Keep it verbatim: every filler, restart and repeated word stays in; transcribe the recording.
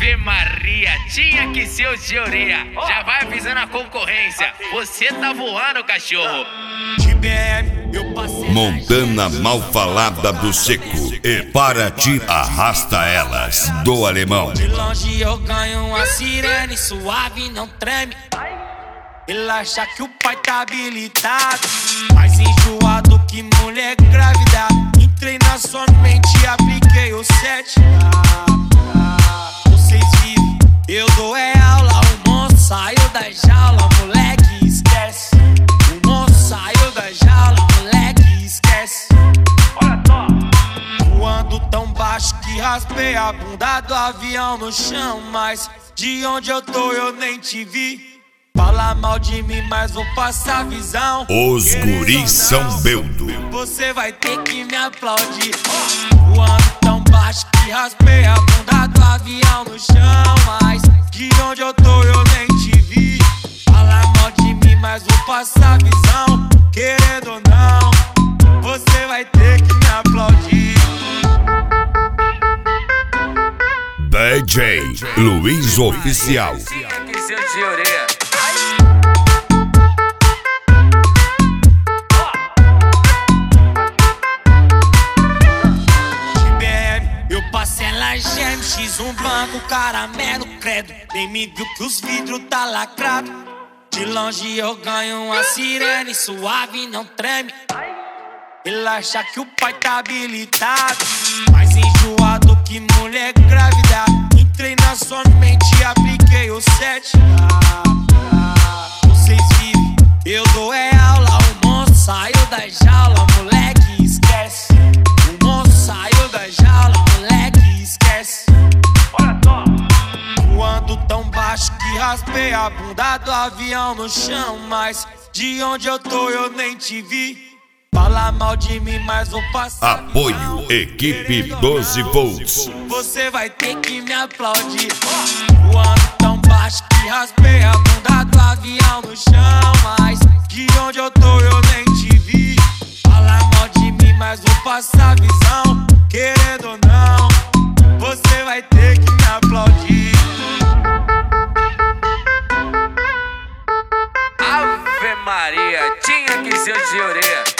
Ave Maria, tinha que ser o de orelha. Já vai avisando a concorrência. Você tá voando, cachorro. Montana mal falada do Seco e Paraty arrasta elas do Alemão. De longe eu ganho uma sirene suave, não treme. Ele acha que o pai tá habilitado, mais enjoado que mulher grávida. Entrei na sua mente e apliquei o sete. Vocês vivem, eu dou é aula. O monstro saiu da jaula, moleque, esquece. O monstro saiu da jaula, moleque, esquece. Olha só. Voando tão baixo que raspei a bunda do avião no chão. Mas de onde eu tô eu nem te vi. Fala mal de mim, mas vou passar visão. Os guris são beldo. Você vai ter que me aplaudir. Voando tão baixo que raspei a bunda do avião no chão. Mas de onde eu tô eu nem te vi. Fala mal de mim, mas vou passar visão. Querendo ou não, você vai ter que me aplaudir. D J Luiz Oficial. Que seu de orelha. Ela geme, X um banco, caramelo, credo. Nem me viu que os vidros tá lacrado. De longe eu ganho uma sirene suave, não treme. Ele acha que o pai tá habilitado, mais enjoado que mulher grávida. Entrei na sua mente e apliquei o sete. Vocês vivem, eu dou é aula. O monstro saiu da jaula, moleque, esquece. O monstro saiu da jaula, moleque, esquece. Olha só. Voando tão baixo que raspei a bunda do avião no chão. Mas de onde eu tô eu nem te vi. Fala mal de mim, mas vou passar. Apoio Equipe doze volts. Você vai ter que me aplaudir. Voando tão baixo que raspei a bunda do avião no chão. Mas de onde eu tô eu nem te vi. Fala mal de mim, mas vou passar visão. Querendo ou não, você vai ter que me aplaudir. Ave Maria, tinha que ser de orelha.